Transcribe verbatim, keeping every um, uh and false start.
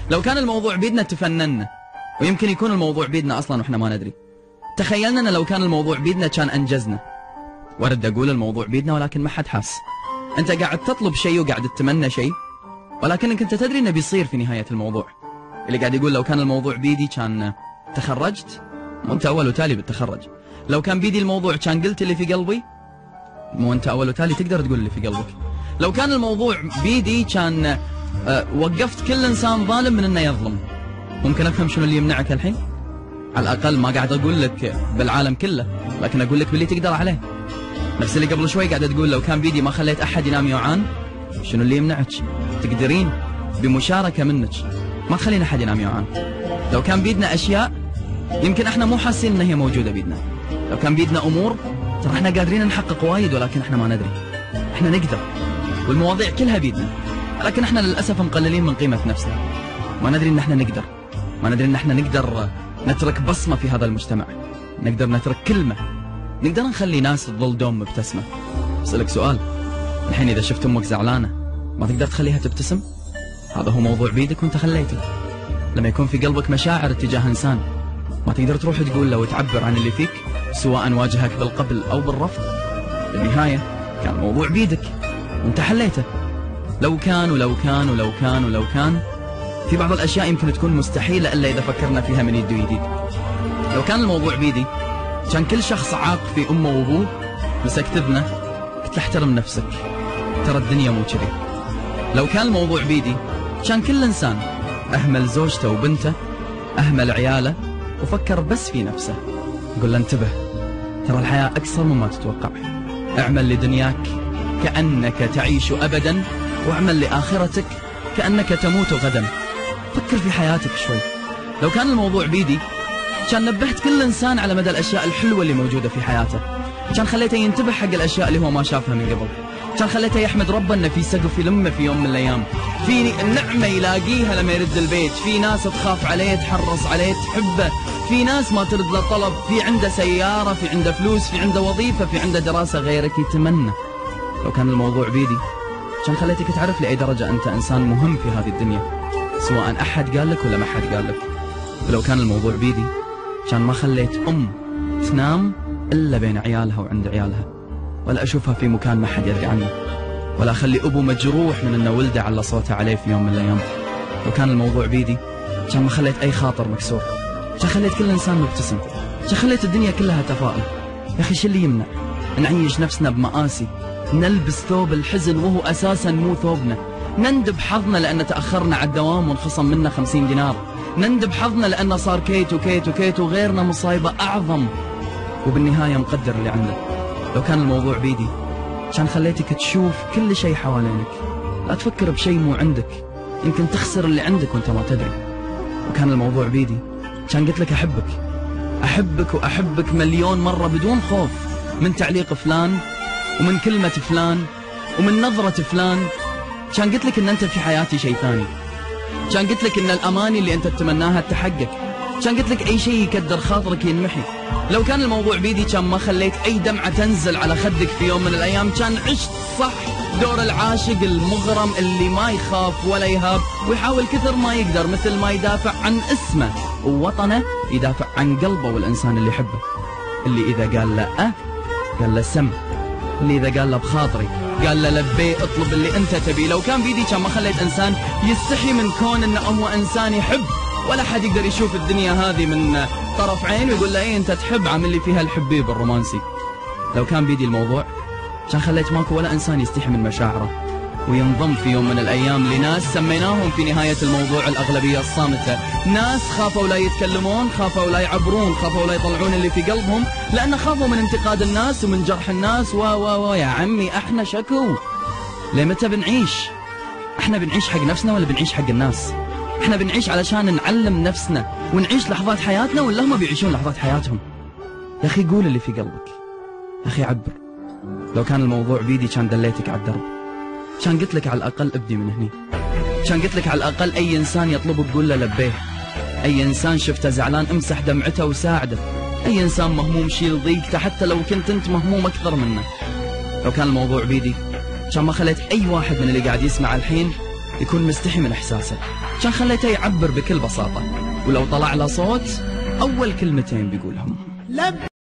لو كان الموضوع بيدنا تفننا، ويمكن يكون الموضوع بيدنا أصلا وإحنا ما ندري. تخيلنا أن لو كان الموضوع بيدنا كان أنجزنا. ورد أقول الموضوع بيدنا ولكن ما حد حاس. أنت قاعد تطلب شيء وقاعد تتمنى شيء، ولكنك أنت تدري أنه بيصير في نهاية الموضوع. اللي قاعد يقول لو كان الموضوع بيدي كان تخرجت، مو أنت أول وتالي بتخرج. لو كان بيدي الموضوع كان قلت اللي في قلبي، مو أنت أول وتالي تقدر تقول اللي في قلبك. لو كان الموضوع بيدي كان أه وقفت كل إنسان ظالم من أنه يظلم. ممكن أفهم شنو اللي يمنعك الحين؟ على الأقل ما قاعد أقول لك بالعالم كله، لكن أقول لك باللي تقدر عليه. نفس اللي قبل شوي قاعد تقول لو كان بيدي ما خليت أحد ينام يوعان، شنو اللي يمنعك؟ تقدرين بمشاركة منك ما تخلين أحد ينام يوعان. لو كان بيدنا أشياء يمكن احنا مو حاسين ان هي موجودة بيدنا. لو كان بيدنا أمور ترى احنا قادرين نحقق وايد ولكن احنا ما ندري. احنا نقدر والمواضيع كلها بيدنا، لكن احنا للأسف مقللين من قيمة نفسنا. ما ندري ان احنا نقدر، ما ندري ان احنا نقدر نترك بصمة في هذا المجتمع، نقدر نترك كلمة، نقدر نخلي ناس تظل دوم مبتسمة. بسألك سؤال، الحين إذا شفت أمك زعلانة ما تقدر تخليها تبتسم؟ هذا هو موضوع بيدك وانت خليته. لما يكون في قلبك مشاعر تجاه إنسان ما تقدر تروح تقول له وتعبر عن اللي فيك، سواء واجهك بالقبل أو بالرفض. بالنهاية كان الموضوع بيدك وانت حليته. لو كان ولو كان ولو كان ولو كان في بعض الأشياء يمكن تكون مستحيلة إلا إذا فكرنا فيها من يد ويديد. لو كان الموضوع بيدي كان كل شخص عاق في أمه وأبوه مسك تذنه قلت له احترم نفسك، ترى الدنيا مو كذي. لو كان الموضوع بيدي كان كل إنسان أهمل زوجته وبنته، أهمل عياله وفكر بس في نفسه. قل له انتبه، ترى الحياة أكثر مما تتوقع. اعمل لدنياك كأنك تعيش أبدا، واعمل لآخرتك كأنك تموت غدا. فكر في حياتك شوي. لو كان الموضوع بيدي كان نبهت كل إنسان على مدى الأشياء الحلوة اللي موجودة في حياته، كان خليته ينتبه حق الأشياء اللي هو ما شافها من قبل، كان خليته يحمد ربه إنه في سقف يلمه في يوم من الأيام، في نعمة يلاقيها لما يرد البيت، في ناس تخاف عليه تحرص عليه تحبه، في ناس ما ترد له طلب، في عنده سيارة، في عنده فلوس، في عنده وظيفة، في عنده دراسة غيرك يتمنى. لو كان الموضوع بيدي كان خليتك تعرف لأي درجة أنت إنسان مهم في هذه الدنيا، سواء أحد قال لك ولا ما حد قال لك. ولو كان الموضوع بيدي كان ما خليت أم تنام إلا بين عيالها وعند عيالها، ولا أشوفها في مكان ما حد يدري عنه، ولا أخلي أبو مجروح من أنه ولده على صوته عليه في يوم من الأيام. لو كان الموضوع بيدي كان ما خليت أي خاطر مكسور، كان خليت كل إنسان مبتسم، كان خليت الدنيا كلها تفاؤل. يا أخي شو اللي يمنع نعيش نفسنا بمآسي، نلبس ثوب الحزن وهو أساسا مو ثوبنا، نندب حظنا لأن تأخرنا على الدوام وانخصم منا خمسين دينار، نندب حظنا لأنه صار كيت وكيت وكيت وغيرنا مصايبة أعظم، وبالنهاية مقدر اللي عنده. لو كان الموضوع بيدي كان خليتك تشوف كل شيء حوالينك، لا تفكر بشيء مو عندك، يمكن تخسر اللي عندك وانت ما تدري. وكان الموضوع بيدي كان قلت لك أحبك أحبك وأحبك مليون مرة بدون خوف من تعليق فلان ومن كلمة فلان ومن نظرة فلان. كان قلت لك إن أنت في حياتي شيء ثاني، كان قلت لك إن الأماني اللي أنت تتمناها تحقق، كان قلت لك أي شيء يكدر خاطرك ينمحي. لو كان الموضوع بيدي كان ما خليت أي دمعة تنزل على خدك في يوم من الأيام، كان عشت صح دور العاشق المغرم اللي ما يخاف ولا يهاب ويحاول كثر ما يقدر مثل ما يدافع عن اسمه ووطنه يدافع عن قلبه والإنسان اللي يحبه، اللي إذا قال له أه قال له سم، اللي إذا قال له بخاطري قال له لبي اطلب اللي أنت تبي. لو كان بيدي كان ما خليت إنسان يستحي من كون إنه هو إنسان يحب، ولا حد يقدر يشوف الدنيا هذه من طرف عين ويقول له ايه انت تحب، عامل لي فيها الحبيب الرومانسي. لو كان بيدي الموضوع كان خليت ماكو ولا انسان يستحي من مشاعره وينضم في يوم من الايام لناس سميناهم في نهاية الموضوع الاغلبية الصامتة، ناس خافوا لا يتكلمون، خافوا لا يعبرون، خافوا لا يطلعون اللي في قلبهم، لان خافوا من انتقاد الناس ومن جرح الناس. و و و يا عمي احنا شكو ليه متى بنعيش؟ احنا بنعيش حق نفسنا ولا بنعيش حق الناس؟ احنا بنعيش علشان نعلم نفسنا ونعيش لحظات حياتنا، ولا هم بيعيشون لحظات حياتهم؟ يا اخي قول اللي في قلبك، يا اخي عبر. لو كان الموضوع بيدي كان دليتك على الدرب، كان قلت لك على الاقل ابدي من هني، كان قلت لك على الاقل اي انسان يطلبك قول له لبيه، اي انسان شفته زعلان امسح دمعته وساعده، اي انسان مهموم شيل ضيقته حتى لو كنت انت مهموم اكثر منه. لو كان الموضوع بيدي كان ما خليت اي واحد من اللي قاعد يسمع الحين يكون مستحي من إحساسه، كان خليته يعبر بكل بساطة، ولو طلع له صوت أول كلمتين بيقولهم.